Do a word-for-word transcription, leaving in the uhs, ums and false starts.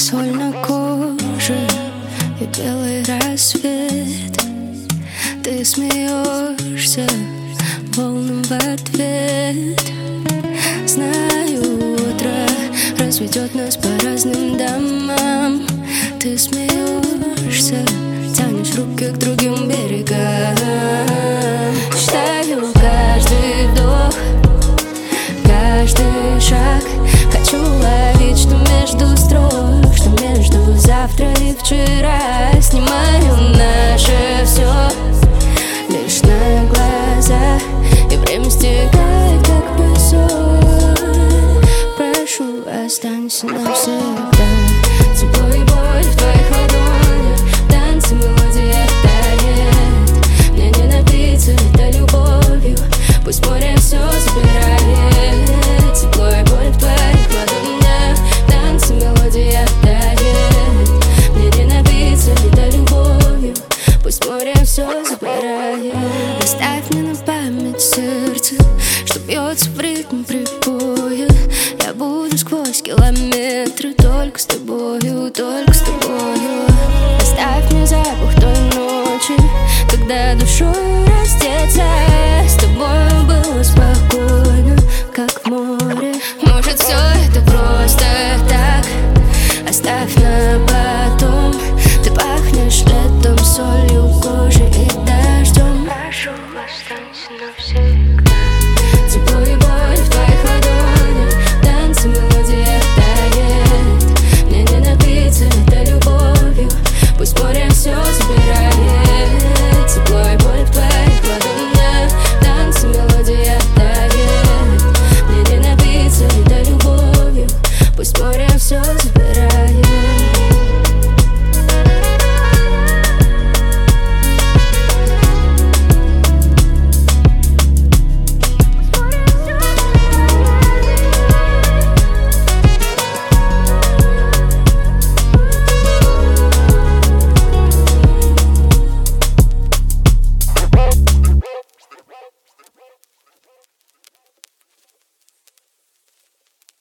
соль на коже и белый рассвет. Ты смеешься волнам в ответ. Знаю, утро разведет нас по разным домам. Ты смеешься, тянешь руки к другим берегам. Считаю каждый вдох, каждый шаг. Хочу ловить, что между строк, что между завтра и вчера. Снимаю наше все лишь на глаза, и время стекает, как песок. Прошу, останься навсегда. Тепло и боль в твоих ладонях, танцы, мелодия тает. Мне не напиться это любовью, пусть море все забирает. Тепло и боль в твоих ладонях, танцы, мелодия тает. Мне не напиться это любовью, пусть море все забирает. Оставь мне на память сердце, что бьется в ритм прибоя. Я буду сквозь километры только с тобою, только с тобою. Оставь мне запах той ночи, когда душой раздеться. С тобою было спокойно, как в море. Может, все это просто так, оставь на потом. Ты пахнешь летом, солью, кожей и дождем. Прошу, останься навсегда. Тепло и боль в твоих ладонях, танцы, мелодия тает. Мне не напиться это любовью, пусть море все забирает. Тепло и боль в твоих ладонях, танцы, мелодия тает. Мне не напиться это любовью, пусть море все забирает.